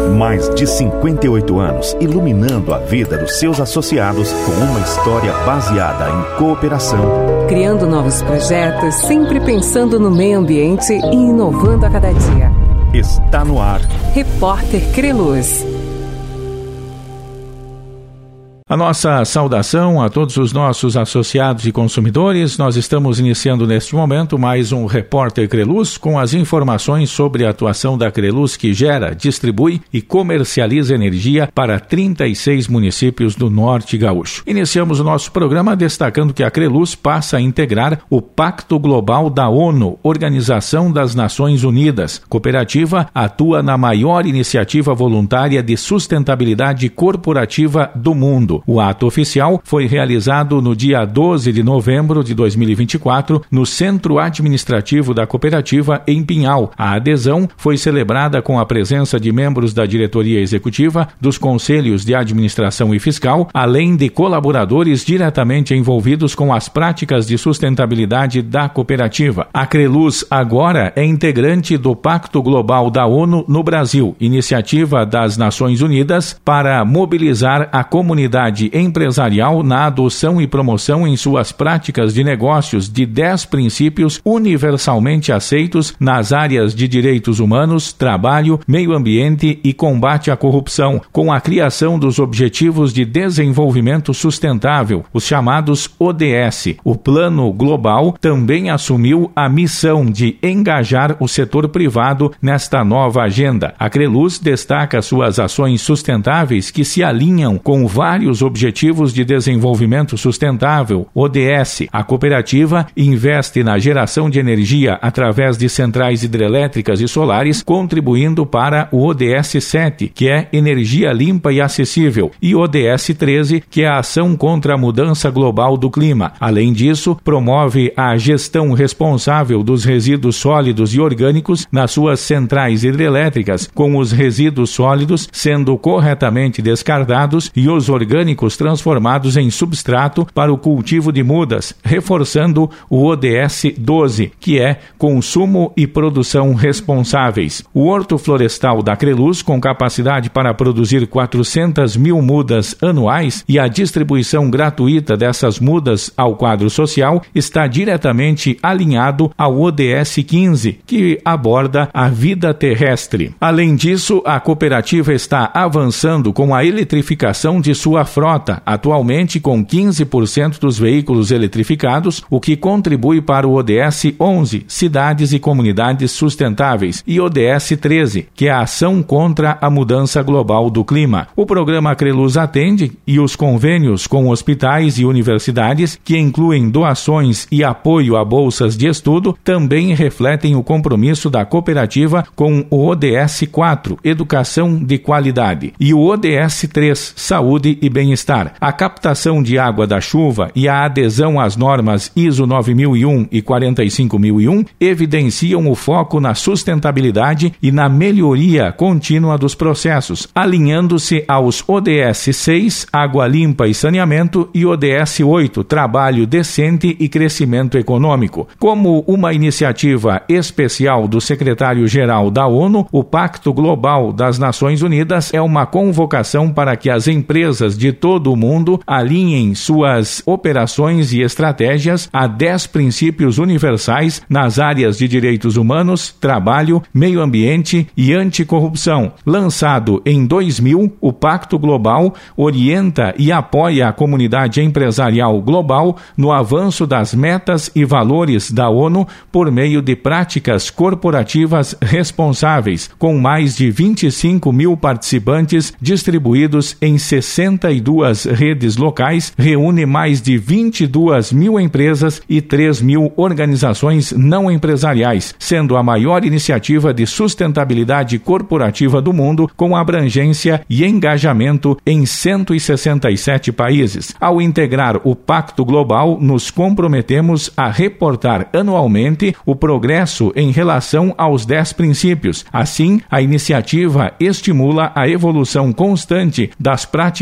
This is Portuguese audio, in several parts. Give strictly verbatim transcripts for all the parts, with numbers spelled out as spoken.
Mais de cinquenta e oito anos iluminando a vida dos seus associados com uma história baseada em cooperação. Criando novos projetos, sempre pensando no meio ambiente e inovando a cada dia. Está no ar. Repórter Creluz. A nossa saudação a todos os nossos associados e consumidores. Nós estamos iniciando neste momento mais um Repórter Creluz com as informações sobre a atuação da Creluz, que gera, distribui e comercializa energia para trinta e seis municípios do Norte Gaúcho. Iniciamos o nosso programa destacando que a Creluz passa a integrar o Pacto Global da ONU, Organização das Nações Unidas. A cooperativa atua na maior iniciativa voluntária de sustentabilidade corporativa do mundo. O ato oficial foi realizado no dia doze de novembro de dois mil e vinte e quatro no Centro Administrativo da Cooperativa em Pinhal. A adesão foi celebrada com a presença de membros da diretoria executiva, dos conselhos de administração e fiscal, além de colaboradores diretamente envolvidos com as práticas de sustentabilidade da cooperativa. A Creluz agora é integrante do Pacto Global da ONU no Brasil, iniciativa das Nações Unidas para mobilizar a comunidade empresarial na adoção e promoção em suas práticas de negócios de dez princípios universalmente aceitos nas áreas de direitos humanos, trabalho, meio ambiente e combate à corrupção, com a criação dos Objetivos de Desenvolvimento Sustentável, os chamados O D S. O Plano Global também assumiu a missão de engajar o setor privado nesta nova agenda. A Creluz destaca suas ações sustentáveis que se alinham com vários Objetivos de Desenvolvimento Sustentável, O D S. A cooperativa investe na geração de energia através de centrais hidrelétricas e solares, contribuindo para o O D S sete, que é energia limpa e acessível, e o O D S treze, que é a ação contra a mudança global do clima. Além disso, promove a gestão responsável dos resíduos sólidos e orgânicos nas suas centrais hidrelétricas, com os resíduos sólidos sendo corretamente descartados e os orgânicos transformados em substrato para o cultivo de mudas, reforçando o O D S doze, que é consumo e produção responsáveis. O Horto Florestal da Creluz, com capacidade para produzir quatrocentas mil mudas anuais e a distribuição gratuita dessas mudas ao quadro social, está diretamente alinhado ao O D S quinze, que aborda a vida terrestre. Além disso, a cooperativa está avançando com a eletrificação de sua frota, atualmente com quinze por cento dos veículos eletrificados, o que contribui para o O D S onze, Cidades e Comunidades Sustentáveis, e O D S treze, que é a ação contra a mudança global do clima. O programa Creluz atende e os convênios com hospitais e universidades, que incluem doações e apoio a bolsas de estudo, também refletem o compromisso da cooperativa com o O D S quatro, Educação de Qualidade, e o O D S três, Saúde e Bem-Estar. A captação de água da chuva e a adesão às normas I S O nove mil e um e quarenta e cinco mil e um evidenciam o foco na sustentabilidade e na melhoria contínua dos processos, alinhando-se aos O D S seis, Água Limpa e Saneamento, e O D S oito, Trabalho Decente e Crescimento Econômico. Como uma iniciativa especial do secretário-geral da ONU, o Pacto Global das Nações Unidas é uma convocação para que as empresas de todo o mundo alinhem suas operações e estratégias a dez princípios universais nas áreas de direitos humanos, trabalho, meio ambiente e anticorrupção. Lançado em dois mil, o Pacto Global orienta e apoia a comunidade empresarial global no avanço das metas e valores da ONU por meio de práticas corporativas responsáveis, com mais de vinte e cinco mil participantes distribuídos em sessenta e duas redes locais, reúne mais de vinte e duas mil empresas e três mil organizações não empresariais, sendo a maior iniciativa de sustentabilidade corporativa do mundo, com abrangência e engajamento em cento e sessenta e sete países. Ao integrar o Pacto Global, nos comprometemos a reportar anualmente o progresso em relação aos dez princípios. Assim, a iniciativa estimula a evolução constante das práticas internacionais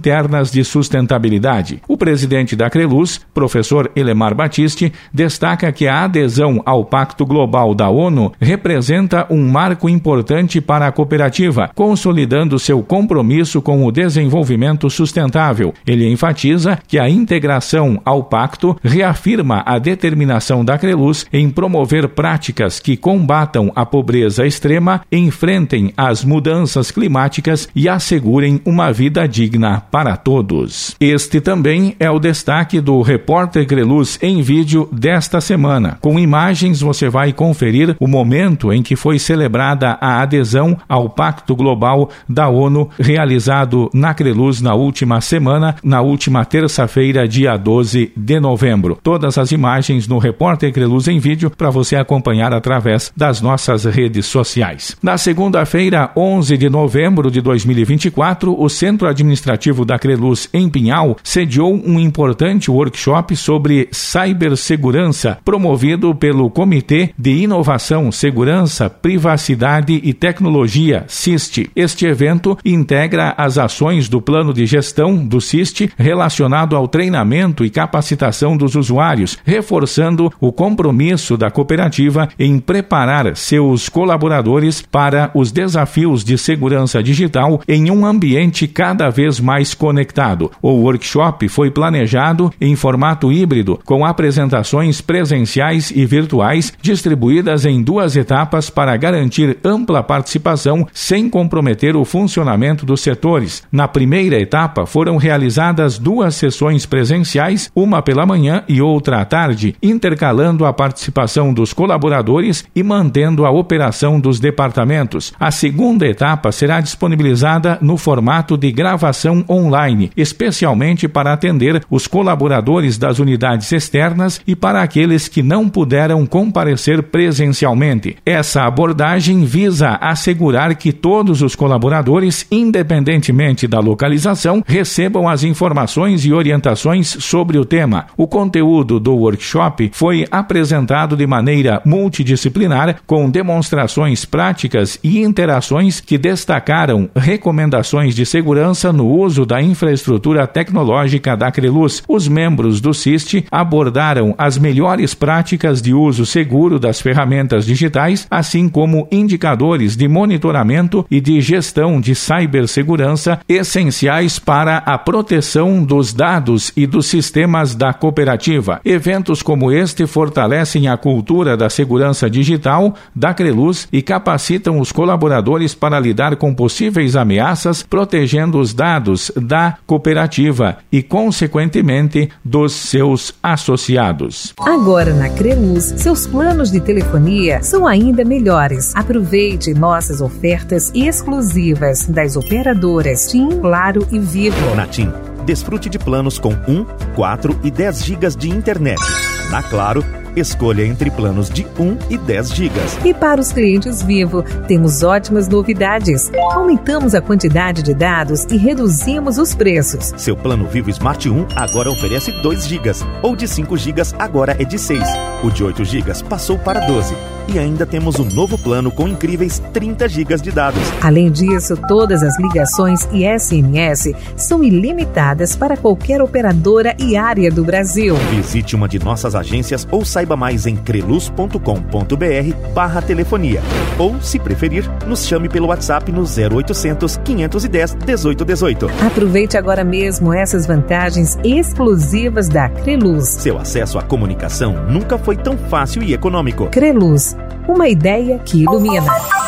internas de sustentabilidade. O presidente da Creluz, professor Elemar Battisti, destaca que a adesão ao Pacto Global da ONU representa um marco importante para a cooperativa, consolidando seu compromisso com o desenvolvimento sustentável. Ele enfatiza que a integração ao pacto reafirma a determinação da Creluz em promover práticas que combatam a pobreza extrema, enfrentem as mudanças climáticas e assegurem uma vida digna para todos. Este também é o destaque do Repórter Creluz em vídeo desta semana. Com imagens você vai conferir o momento em que foi celebrada a adesão ao Pacto Global da ONU, realizado na Creluz na última semana, na última terça-feira, dia doze de novembro. Todas as imagens no Repórter Creluz em vídeo para você acompanhar através das nossas redes sociais. Na segunda-feira, onze de novembro de dois mil e vinte e quatro, o Centro Administrativo da Creluz em Pinhal sediou um importante workshop sobre cibersegurança, promovido pelo Comitê de Inovação, Segurança, Privacidade e Tecnologia, CIST. Este evento integra as ações do plano de gestão do CIST relacionado ao treinamento e capacitação dos usuários, reforçando o compromisso da cooperativa em preparar seus colaboradores para os desafios de segurança digital em um ambiente cada vez mais conectado. O workshop foi planejado em formato híbrido, com apresentações presenciais e virtuais distribuídas em duas etapas para garantir ampla participação sem comprometer o funcionamento dos setores. Na primeira etapa foram realizadas duas sessões presenciais, uma pela manhã e outra à tarde, intercalando a participação dos colaboradores e mantendo a operação dos departamentos. A segunda etapa será disponibilizada no formato de gravação online, especialmente para atender os colaboradores das unidades externas e para aqueles que não puderam comparecer presencialmente. Essa abordagem visa assegurar que todos os colaboradores, independentemente da localização, recebam as informações e orientações sobre o tema. O conteúdo do workshop foi apresentado de maneira multidisciplinar, com demonstrações práticas e interações que destacaram recomendações de segurança no uso da infraestrutura tecnológica da Creluz. Os membros do CIST abordaram as melhores práticas de uso seguro das ferramentas digitais, assim como indicadores de monitoramento e de gestão de cibersegurança essenciais para a proteção dos dados e dos sistemas da cooperativa. Eventos como este fortalecem a cultura da segurança digital da Creluz e capacitam os colaboradores para lidar com possíveis ameaças, protegendo os dados da cooperativa e, consequentemente, dos seus associados. Agora na Creluz, seus planos de telefonia são ainda melhores. Aproveite nossas ofertas exclusivas das operadoras TIM, Claro e Vivo. Na TIM, desfrute de planos com um, quatro e dez gigas de internet. Na Claro, escolha entre planos de um e dez gigas. E para os clientes Vivo, temos ótimas novidades. Aumentamos a quantidade de dados e reduzimos os preços. Seu plano Vivo Smart um agora oferece dois gigas, ou de cinco gigas agora é de seis. O de oito gigas passou para doze. E ainda temos um novo plano com incríveis trinta gigas de dados. Além disso, todas as ligações e S M S são ilimitadas para qualquer operadora e área do Brasil. Visite uma de nossas agências ou saiba mais em creluz ponto com ponto br barra telefonia. Ou, se preferir, nos chame pelo WhatsApp no zero oitocentos, quinhentos e dez, dezoito dezoito. Aproveite agora mesmo essas vantagens exclusivas da Creluz. Seu acesso à comunicação nunca foi tão fácil e econômico. Creluz, uma ideia que ilumina.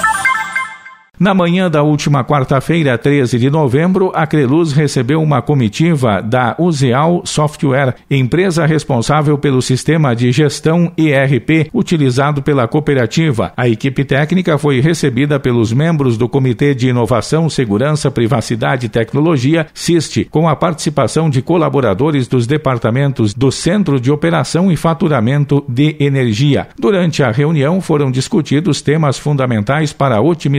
Na manhã da última quarta-feira, treze de novembro, a Creluz recebeu uma comitiva da Useal Software, empresa responsável pelo sistema de gestão E R P utilizado pela cooperativa. A equipe técnica foi recebida pelos membros do Comitê de Inovação, Segurança, Privacidade e Tecnologia, CIST, com a participação de colaboradores dos departamentos do Centro de Operação e Faturamento de Energia. Durante a reunião foram discutidos temas fundamentais para a otimização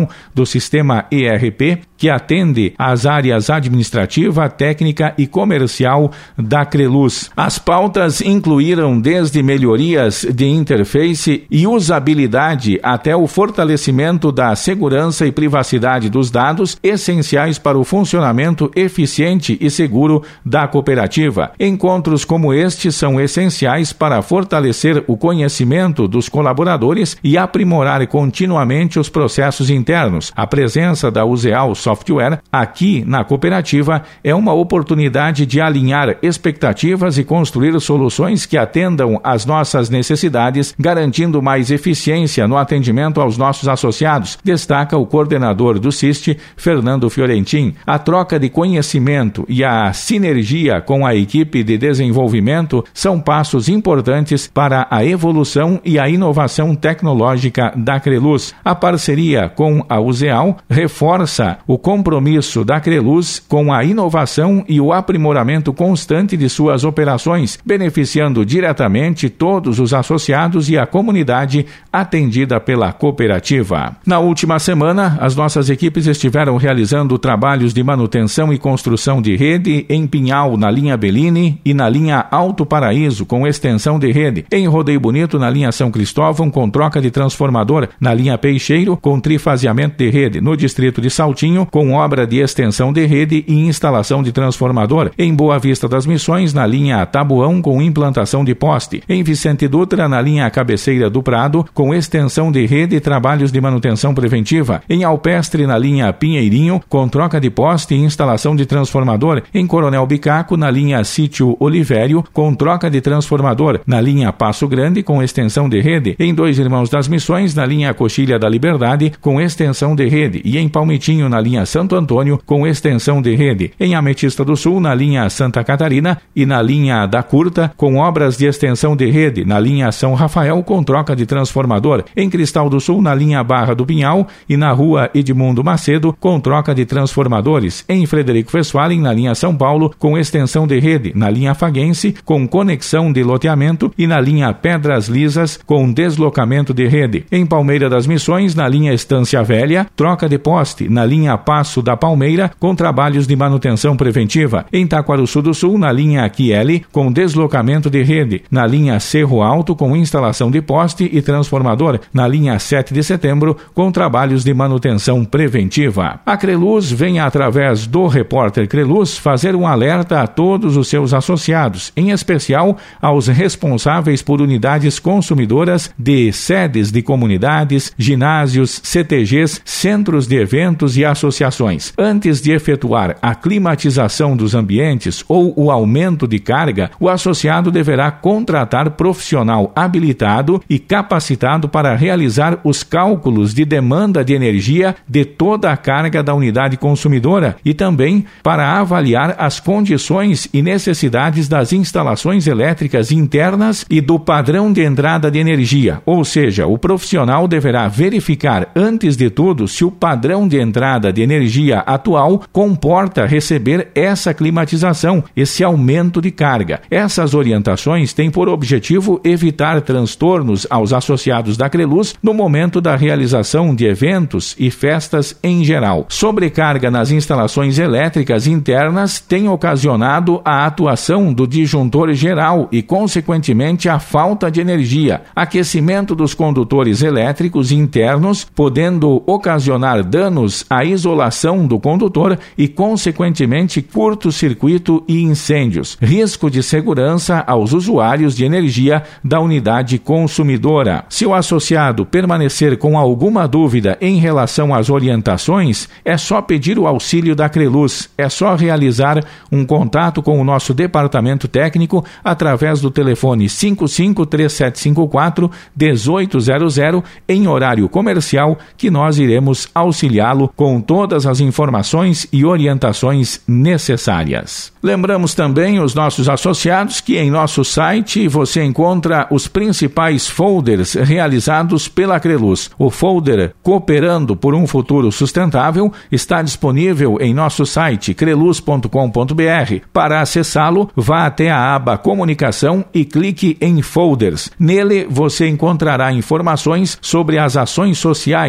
implementação do sistema E R P, que atende às áreas administrativa, técnica e comercial da Creluz. As pautas incluíram desde melhorias de interface e usabilidade até o fortalecimento da segurança e privacidade dos dados essenciais para o funcionamento eficiente e seguro da cooperativa. Encontros como este são essenciais para fortalecer o conhecimento dos colaboradores e aprimorar continuamente os processos internos. A presença da Useal Software aqui na cooperativa é uma oportunidade de alinhar expectativas e construir soluções que atendam às nossas necessidades, garantindo mais eficiência no atendimento aos nossos associados, destaca o coordenador do S I S T, Fernando Fiorentin. A troca de conhecimento e a sinergia com a equipe de desenvolvimento são passos importantes para a evolução e a inovação tecnológica da Creluz. A parceria com a Useal reforça o compromisso da Creluz com a inovação e o aprimoramento constante de suas operações, beneficiando diretamente todos os associados e a comunidade atendida pela cooperativa. Na última semana, as nossas equipes estiveram realizando trabalhos de manutenção e construção de rede em Pinhal, na linha Bellini, e na linha Alto Paraíso, com extensão de rede. Em Rodeio Bonito, na linha São Cristóvão, com troca de transformador. Na linha Peixeiro, com trifaseamento de rede. No distrito de Saltinho, com obra de extensão de rede e instalação de transformador. Em Boa Vista das Missões, na linha Tabuão, com implantação de poste. Em Vicente Dutra, na linha Cabeceira do Prado, com extensão de rede e trabalhos de manutenção preventiva. Em Alpestre, na linha Pinheirinho, com troca de poste e instalação de transformador. Em Coronel Bicaco, na linha Sítio Olivério, com troca de transformador. Na linha Passo Grande, com extensão de rede. Em Dois Irmãos das Missões, na linha Coxilha da Liberdade, com extensão de rede. E em Palmitinho, na linha Santo Antônio, com extensão de rede. Em Ametista do Sul, na linha Santa Catarina e na linha da Curta, com obras de extensão de rede. Na linha São Rafael, com troca de transformador. Em Cristal do Sul, na linha Barra do Pinhal e na rua Edmundo Macedo, com troca de transformadores. Em Frederico Westphalen, na linha São Paulo, com extensão de rede. Na linha Faguense, com conexão de loteamento e na linha Pedras Lisas, com deslocamento de rede. Em Palmeira das Missões, na linha Estância Velha, troca de poste. Na linha Passo da Palmeira, com trabalhos de manutenção preventiva. Em Taquarussu do Sul, na linha Chieli, com deslocamento de rede. Na linha Cerro Alto, com instalação de poste e transformador. Na linha sete de setembro, com trabalhos de manutenção preventiva. A Creluz vem, através do repórter Creluz, fazer um alerta a todos os seus associados, em especial aos responsáveis por unidades consumidoras de sedes de comunidades, ginásios, C T Gs, centros de eventos e associações. Antes de efetuar a climatização dos ambientes ou o aumento de carga, o associado deverá contratar profissional habilitado e capacitado para realizar os cálculos de demanda de energia de toda a carga da unidade consumidora e também para avaliar as condições e necessidades das instalações elétricas internas e do padrão de entrada de energia, ou seja, o profissional deverá verificar antes de tudo se o padrão de entrada de energia atual comporta receber essa climatização, esse aumento de carga. Essas orientações têm por objetivo evitar transtornos aos associados da Creluz no momento da realização de eventos e festas em geral. Sobrecarga nas instalações elétricas internas tem ocasionado a atuação do disjuntor geral e, consequentemente, a falta de energia, aquecimento dos condutores elétricos internos, podendo ocasionar danos à isolação do condutor e, consequentemente, curto-circuito e incêndios. Risco de segurança aos usuários de energia da unidade consumidora. Se o associado permanecer com alguma dúvida em relação às orientações, é só pedir o auxílio da Creluz. É só realizar um contato com o nosso departamento técnico através do telefone cinco cinco três sete cinco quatro um oito zero zero em horário comercial, que nós iremos auxiliá-lo com todas as informações e orientações necessárias. Lembramos também os nossos associados que em nosso site você encontra os principais folders realizados pela Creluz. O folder Cooperando por um Futuro Sustentável está disponível em nosso site creluz ponto com ponto b r. Para acessá-lo, vá até a aba Comunicação e clique em Folders. Nele você encontrará informações sobre as ações sociais, ambientais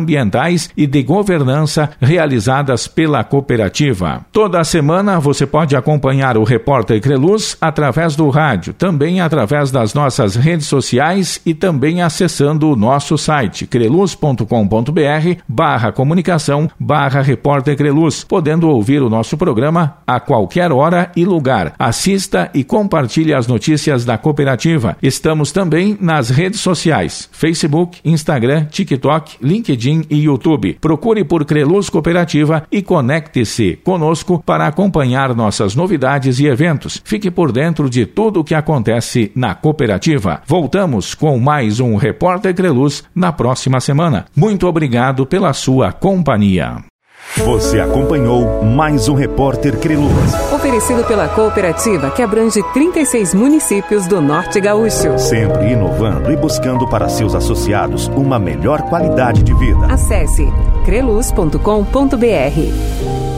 ambientais e de governança realizadas pela cooperativa. Toda semana você pode acompanhar o Repórter Creluz através do rádio, também através das nossas redes sociais e também acessando o nosso site creluz.com.br barra comunicação barra Repórter Creluz, podendo ouvir o nosso programa a qualquer hora e lugar. Assista e compartilhe as notícias da cooperativa. Estamos também nas redes sociais, Facebook, Instagram, TikTok, LinkedIn e YouTube. Procure por Creluz Cooperativa e conecte-se conosco para acompanhar nossas novidades e eventos. Fique por dentro de tudo o que acontece na cooperativa. Voltamos com mais um Repórter Creluz na próxima semana. Muito obrigado pela sua companhia. Você acompanhou mais um Repórter Creluz. Oferecido pela cooperativa que abrange trinta e seis municípios do Norte Gaúcho. Sempre inovando e buscando para seus associados uma melhor qualidade de vida. Acesse creluz ponto com ponto br.